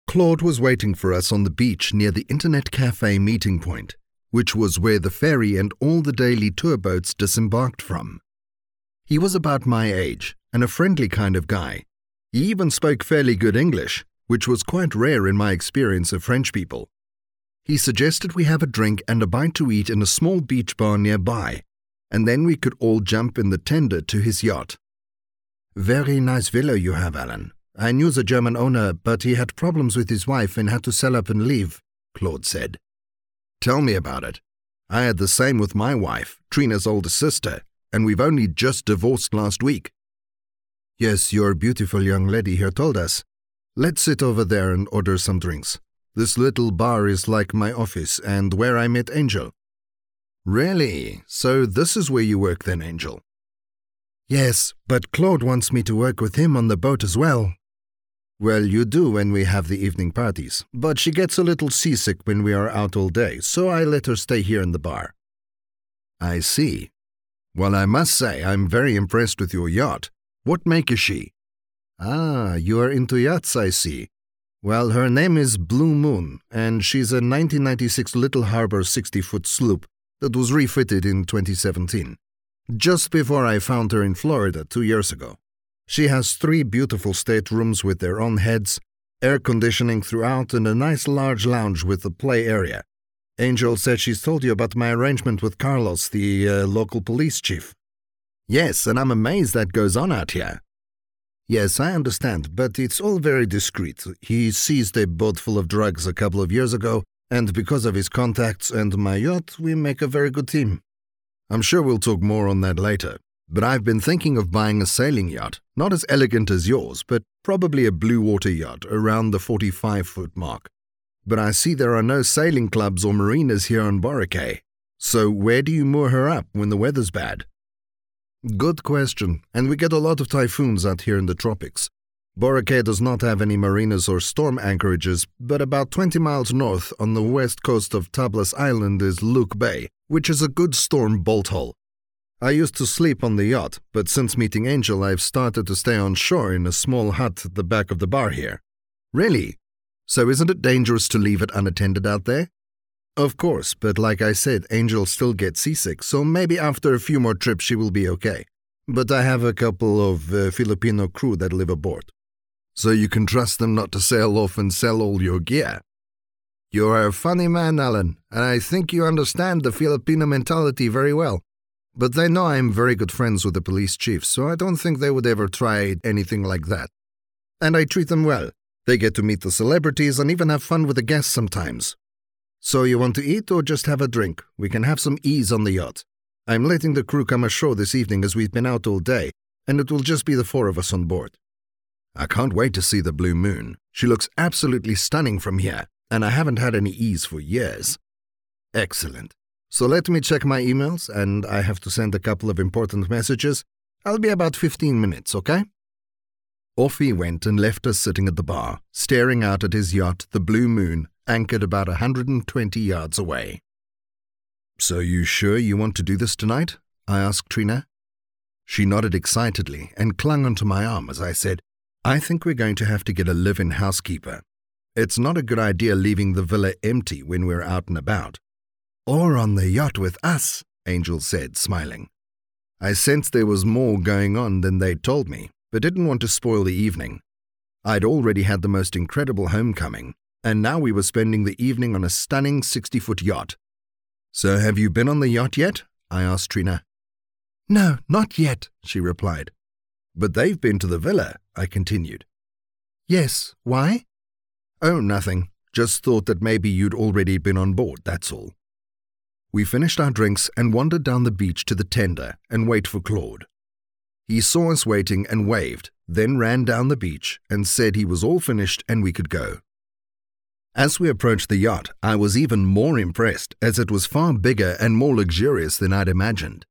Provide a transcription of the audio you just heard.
Claude was waiting for us on the beach near the Internet Cafe meeting point, which was where the ferry and all the daily tour boats disembarked from. He was about my age and a friendly kind of guy. He even spoke fairly good English, which was quite rare in my experience of French people. He suggested we have a drink and a bite to eat in a small beach bar nearby, and then we could all jump in the tender to his yacht. "Very nice villa you have, Alan. I knew the German owner, but he had problems with his wife and had to sell up and leave," Claude said. "Tell me about it. I had the same with my wife, Trina's older sister, and we've only just divorced last week." "Yes, your beautiful young lady here told us. Let's sit over there and order some drinks. This little bar is like my office and where I met Angel." "Really? So this is where you work then, Angel?" "Yes, but Claude wants me to work with him on the boat as well." "Well, you do when we have the evening parties, but she gets a little seasick when we are out all day, so I let her stay here in the bar." "I see. Well, I must say I'm very impressed with your yacht. What make is she?" "Ah, you are into yachts, I see. Well, her name is Blue Moon, and she's a 1996 Little Harbor 60-foot sloop that was refitted in 2017, just before I found her in Florida 2 years ago. She has 3 beautiful staterooms with their own heads, air conditioning throughout, and a nice large lounge with a play area. Angel said she's told you about my arrangement with Carlos, the local police chief." "Yes, and I'm amazed that goes on out here." "Yes, I understand, but it's all very discreet. He seized a boat full of drugs a couple of years ago, and because of his contacts and my yacht, we make a very good team." "I'm sure we'll talk more on that later, but I've been thinking of buying a sailing yacht, not as elegant as yours, but probably a blue water yacht around the 45-foot mark. But I see there are no sailing clubs or marinas here on Boracay, so where do you moor her up when the weather's bad?" "Good question, and we get a lot of typhoons out here in the tropics. Boracay does not have any marinas or storm anchorages, but about 20 miles north on the west coast of Tablas Island is Luke Bay, which is a good storm bolt hole. I used to sleep on the yacht, but since meeting Angel I've started to stay on shore in a small hut at the back of the bar here." "Really? So isn't it dangerous to leave it unattended out there?" "Of course, but like I said, Angel still gets seasick, so maybe after a few more trips she will be okay. But I have a couple of Filipino crew that live aboard." "So you can trust them not to sail off and sell all your gear?" "You are a funny man, Alan, and I think you understand the Filipino mentality very well. But they know I am very good friends with the police chief, so I don't think they would ever try anything like that. And I treat them well. They get to meet the celebrities and even have fun with the guests sometimes. So you want to eat or just have a drink? We can have some ease on the yacht. I'm letting the crew come ashore this evening as we've been out all day, and it will just be the 4 of us on board." "I can't wait to see the Blue Moon. She looks absolutely stunning from here, and I haven't had any ease for years." "Excellent. So let me check my emails, and I have to send a couple of important messages. I'll be about 15 minutes, okay?" Off he went and left us sitting at the bar, staring out at his yacht, the Blue Moon, anchored about 120 yards away. "So you sure you want to do this tonight?" I asked Trina. She nodded excitedly and clung onto my arm as I said, "I think we're going to have to get a live-in housekeeper. It's not a good idea leaving the villa empty when we're out and about." "Or on the yacht with us," Angel said, smiling. I sensed there was more going on than they'd told me, but didn't want to spoil the evening. I'd already had the most incredible homecoming, and now we were spending the evening on a stunning 60-foot yacht. "So have you been on the yacht yet?" I asked Trina. "No, not yet," she replied. "But they've been to the villa," I continued. "Yes, why?" "Oh, nothing. Just thought that maybe you'd already been on board, that's all." We finished our drinks and wandered down the beach to the tender and wait for Claude. He saw us waiting and waved, then ran down the beach and said he was all finished and we could go. As we approached the yacht, I was even more impressed as it was far bigger and more luxurious than I'd imagined.